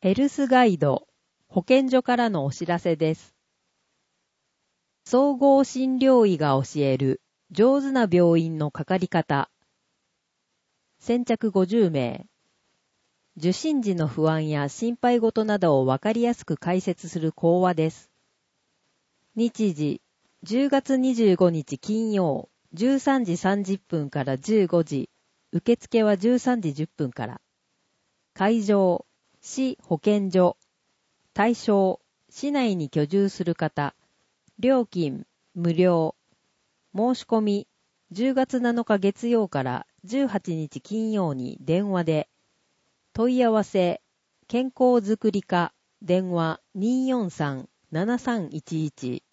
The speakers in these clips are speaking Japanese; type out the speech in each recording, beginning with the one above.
ヘルスガイド、保健所からのお知らせです。総合診療医が教える上手な病院のかかり方。先着50名。受診時の不安や心配事などをわかりやすく解説する講話です。日時、10月25日金曜、13時30分から15時。受付は13時10分から。会場、市保健所。対象、市内に居住する方。料金、無料。申し込み、10月7日月曜から18日金曜に電話で。問い合わせ、健康づくり課、電話 243-7311。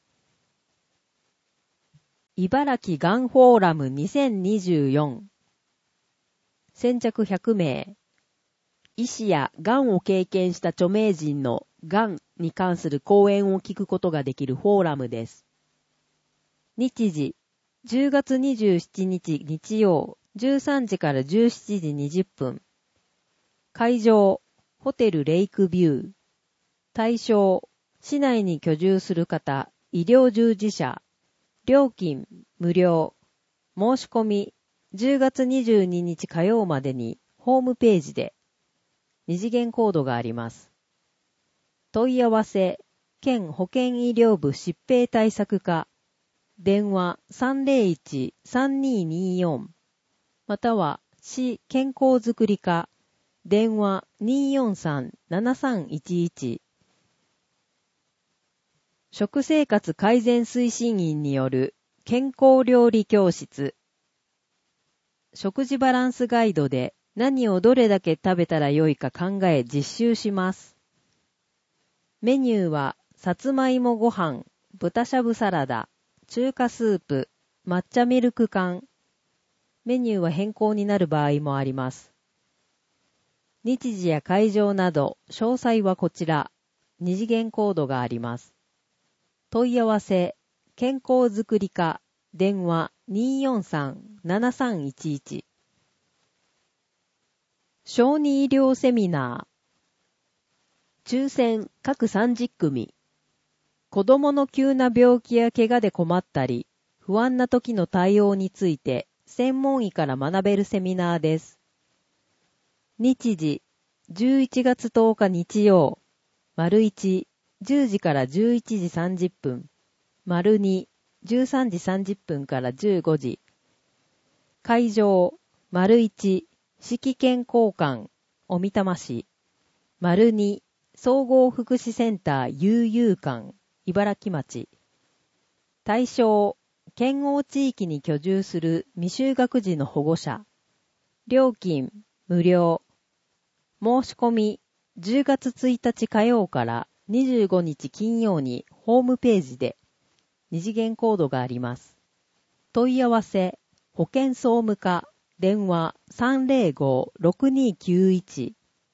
茨城がんフォーラム2024。先着100名。医師やがんを経験した著名人のがんに関する講演を聞くことができるフォーラムです。日時、10月27日日曜、13時から17時20分。会場、ホテルレイクビュー。対象、市内に居住する方、医療従事者。料金、無料。申し込み、10月22日火曜までにホームページで。二次元コードがあります。問い合わせ、県保健医療部疾病対策課。電話 301-3224。または、市健康づくり課。電話 243-7311。食生活改善推進員による健康料理教室。食事バランスガイドで何をどれだけ食べたらよいか考え実習します。メニューは、さつまいもご飯、豚しゃぶサラダ、中華スープ、抹茶ミルク缶。メニューは変更になる場合もあります。日時や会場など、詳細はこちら。二次元コードがあります。問い合わせ、健康づくり課、電話 243-7311。小児医療セミナー。抽選各30組。子供の急な病気や怪我で困ったり、不安な時の対応について、専門医から学べるセミナーです。日時、11月10日日曜、丸1、10時から11時30分、丸2、13時30分から15時。会場、丸1、式健康館、おみたま市。丸2、総合福祉センター悠々館、茨城町。対象、県央地域に居住する未就学児の保護者。料金、無料。申し込み、10月1日火曜から25日金曜にホームページで二次元コードがあります。問い合わせ、保健総務課、電話 305-6291。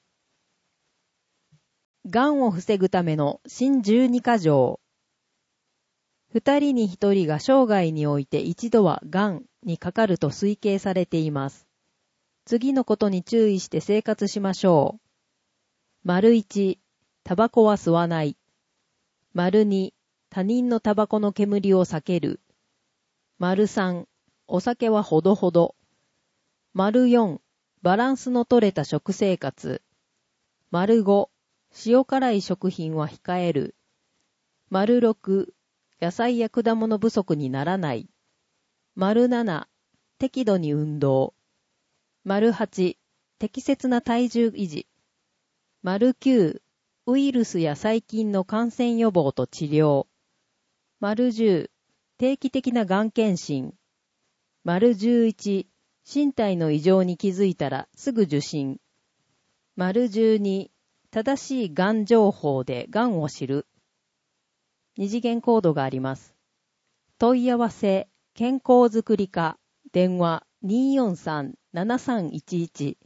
がんを防ぐための新12か条。2人に1人が生涯において一度はがんにかかると推計されています。次のことに注意して生活しましょう。丸1、タバコは吸わない。丸2、他人のタバコの煙を避ける。丸3、お酒はほどほど。丸4、バランスの取れた食生活。丸5、塩辛い食品は控える。丸6、野菜や果物不足にならない。丸7、適度に運動。丸8、適切な体重維持。丸9、ウイルスや細菌の感染予防と治療。丸10、定期的ながん検診。丸11、身体の異常に気づいたらすぐ受診。丸12、正しいがん情報でがんを知る。二次元コードがあります。問い合わせ、健康づくり課、電話 243-7311。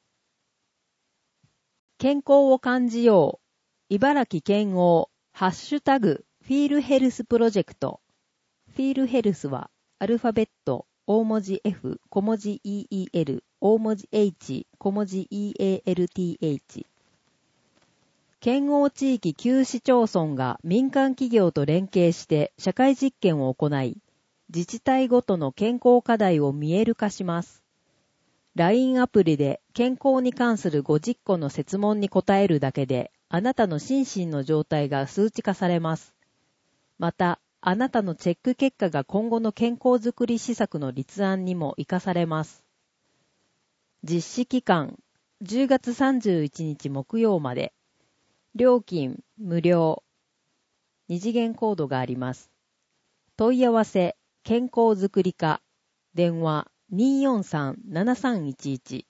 健康を感じよう。茨城県央、ハッシュタグ、フィールヘルスプロジェクト。フィールヘルスは、アルファベット、大文字 F、小文字 EEL、大文字 H、小文字 EALTH。 県央地域9市町村が民間企業と連携して社会実験を行い、自治体ごとの健康課題を見える化します。LINE アプリで健康に関する50個の設問に答えるだけで、あなたの心身の状態が数値化されます。また、あなたのチェック結果が今後の健康づくり施策の立案にも活かされます。実施期間、10月31日木曜まで。料金、無料。二次元コードがあります。問い合わせ、健康づくり課。電話、243-7311。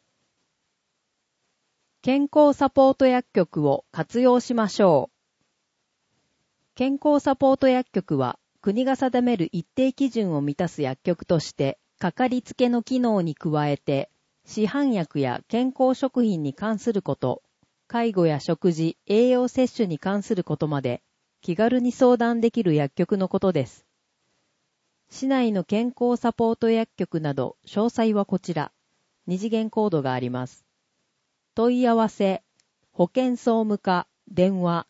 健康サポート薬局を活用しましょう。健康サポート薬局は国が定める一定基準を満たす薬局としてかかりつけの機能に加えて市販薬や健康食品に関すること、介護や食事、栄養摂取に関することまで気軽に相談できる薬局のことです。市内の健康サポート薬局など詳細はこちら。二次元コードがあります。問い合わせ、保健総務課、電話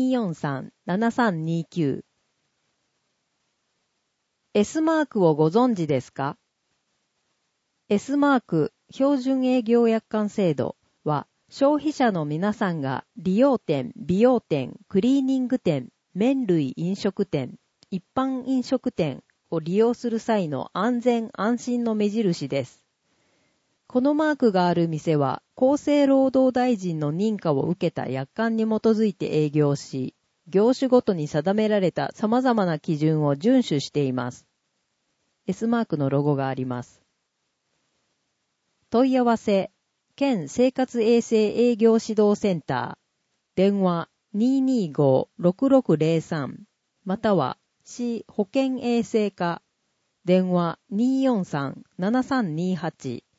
243-7329。S マークをご存知ですか？ S マーク標準営業約款制度は消費者の皆さんが理容店、美容店、クリーニング店、麺類飲食店、一般飲食店を利用する際の安全安心の目印です。このマークがある店は厚生労働大臣の認可を受けた約款に基づいて営業し、業種ごとに定められた様々な基準を遵守しています。S マークのロゴがあります。問い合わせ、県生活衛生営業指導センター、電話 225-6603 または市保健衛生課、電話 243-7328